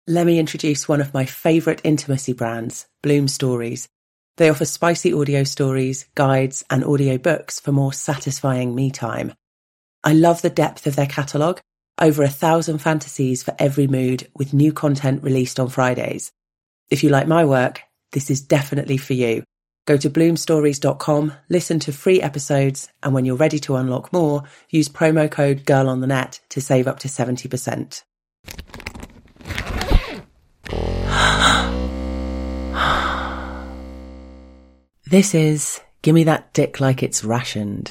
Let me introduce one of my favourite intimacy brands, Bloom Stories. They offer spicy audio stories, guides, and audio books for more satisfying me time. I love the depth of their catalogue, over 1,000 fantasies for every mood, with new content released on Fridays. If you like my work, this is definitely for you. Go to bloomstories.com, listen to free episodes, and when you're ready to unlock more, use promo code GIRLONTHENET to save up to 70%. This is Gimme That Dick Like It's Rationed.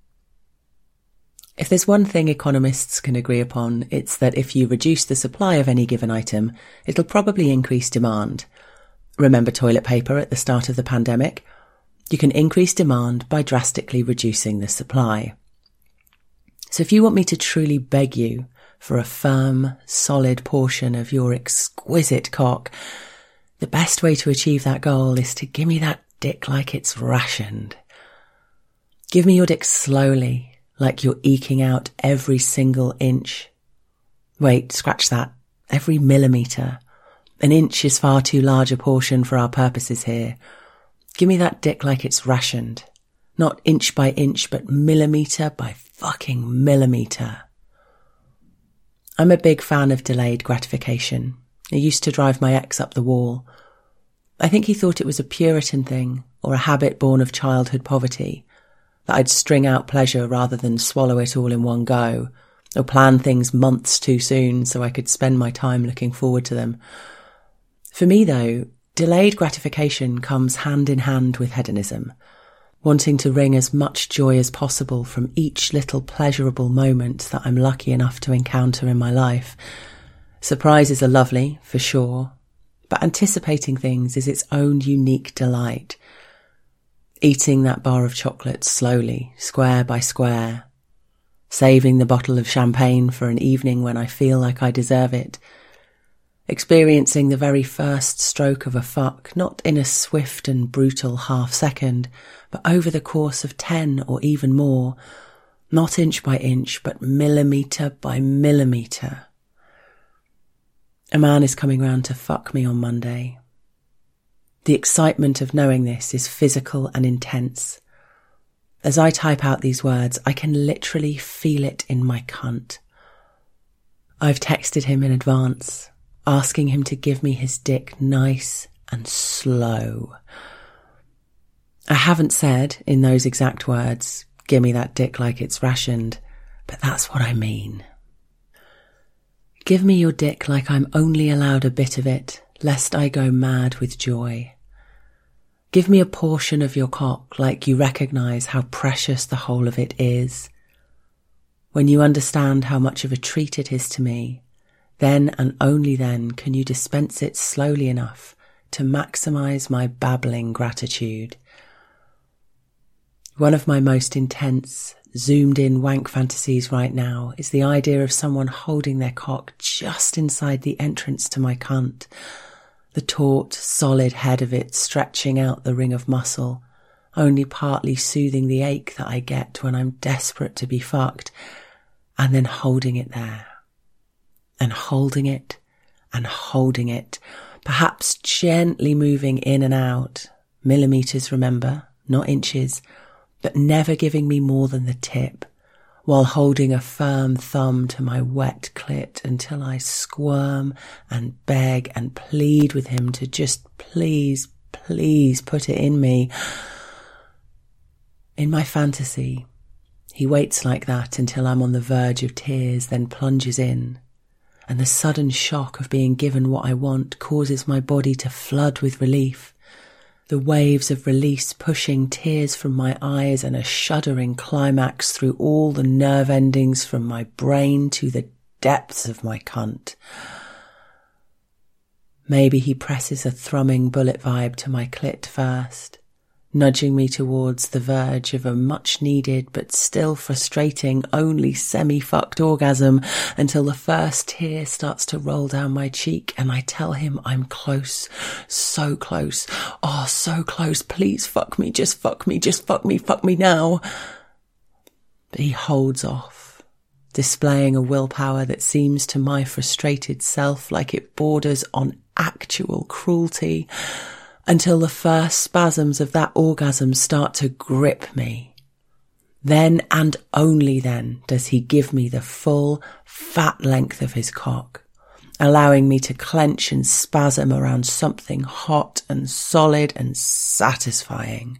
If there's one thing economists can agree upon, it's that if you reduce the supply of any given item, it'll probably increase demand. Remember toilet paper at the start of the pandemic? You can increase demand by drastically reducing the supply. So if you want me to truly beg you for a firm, solid portion of your exquisite cock, the best way to achieve that goal is to gimme that dick like it's rationed. Give me your dick slowly, like you're eking out every single inch. Wait, scratch that. Every millimetre. An inch is far too large a portion for our purposes here. Give me that dick like it's rationed. Not inch by inch, but millimetre by fucking millimetre. I'm a big fan of delayed gratification. It used to drive my ex up the wall. I think he thought it was a Puritan thing, or a habit born of childhood poverty, that I'd string out pleasure rather than swallow it all in one go, or plan things months too soon so I could spend my time looking forward to them. For me, though, delayed gratification comes hand in hand with hedonism, wanting to wring as much joy as possible from each little pleasurable moment that I'm lucky enough to encounter in my life. Surprises are lovely, for sure, but anticipating things is its own unique delight. Eating that bar of chocolate slowly, square by square. Saving the bottle of champagne for an evening when I feel like I deserve it. Experiencing the very first stroke of a fuck, not in a swift and brutal half second, but over the course of 10 or even more. Not inch by inch, but millimetre by millimetre. A man is coming round to fuck me on Monday. The excitement of knowing this is physical and intense. As I type out these words, I can literally feel it in my cunt. I've texted him in advance, asking him to give me his dick nice and slow. I haven't said, in those exact words, gimme that dick like it's rationed, but that's what I mean. Give me your dick like I'm only allowed a bit of it, lest I go mad with joy. Give me a portion of your cock like you recognise how precious the whole of it is. When you understand how much of a treat it is to me, then and only then can you dispense it slowly enough to maximise my babbling gratitude. One of my most intense, zoomed-in wank fantasies right now is the idea of someone holding their cock just inside the entrance to my cunt, the taut, solid head of it stretching out the ring of muscle, only partly soothing the ache that I get when I'm desperate to be fucked, and then holding it there, and holding it, and holding it, perhaps gently moving in and out, millimetres, remember, not inches, but never giving me more than the tip, while holding a firm thumb to my wet clit until I squirm and beg and plead with him to just please, please put it in me. In my fantasy, he waits like that until I'm on the verge of tears, then plunges in, and the sudden shock of being given what I want causes my body to flood with relief. The waves of release pushing tears from my eyes and a shuddering climax through all the nerve endings from my brain to the depths of my cunt. Maybe he presses a thrumming bullet vibe to my clit first, nudging me towards the verge of a much-needed but still frustrating only semi-fucked orgasm until the first tear starts to roll down my cheek and I tell him I'm close, so close, oh so close, please fuck me, just fuck me now. But he holds off, displaying a willpower that seems to my frustrated self like it borders on actual cruelty, until the first spasms of that orgasm start to grip me. Then and only then does he give me the full, fat length of his cock, allowing me to clench and spasm around something hot and solid and satisfying.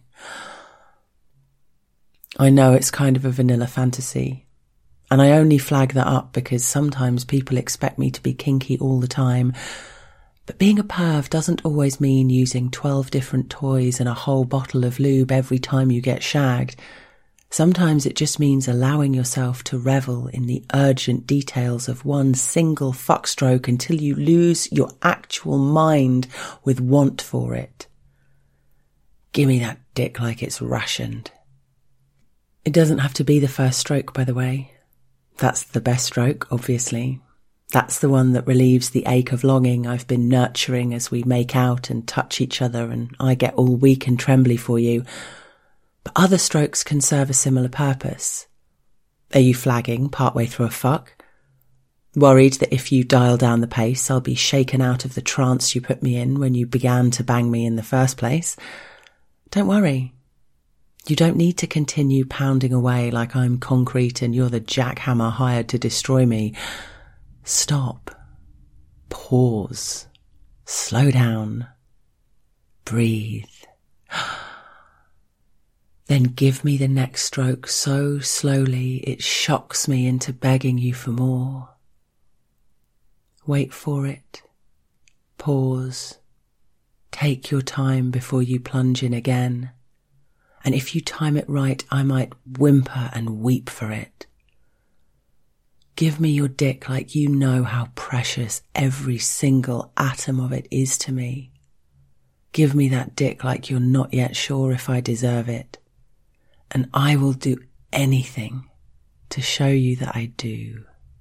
I know it's kind of a vanilla fantasy, and I only flag that up because sometimes people expect me to be kinky all the time. But being a perv doesn't always mean using 12 different toys and a whole bottle of lube every time you get shagged. Sometimes it just means allowing yourself to revel in the urgent details of one single fuckstroke until you lose your actual mind with want for it. Give me that dick like it's rationed. It doesn't have to be the first stroke, by the way. That's the best stroke, obviously. That's the one that relieves the ache of longing I've been nurturing as we make out and touch each other and I get all weak and trembly for you. But other strokes can serve a similar purpose. Are you flagging partway through a fuck? Worried that if you dial down the pace, I'll be shaken out of the trance you put me in when you began to bang me in the first place? Don't worry. You don't need to continue pounding away like I'm concrete and you're the jackhammer hired to destroy me. Stop. Pause. Slow down. Breathe. Then give me the next stroke so slowly it shocks me into begging you for more. Wait for it. Pause. Take your time before you plunge in again. And if you time it right, I might whimper and weep for it. Give me your dick like you know how precious every single atom of it is to me. Give me that dick like you're not yet sure if I deserve it. And I will do anything to show you that I do.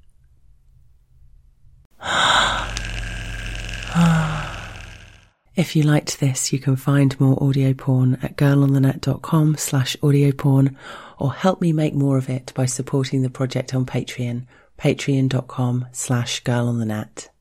If you liked this, you can find more audio porn at girlonthenet.com/audioporn or help me make more of it by supporting the project on Patreon, patreon.com/girlonthenet.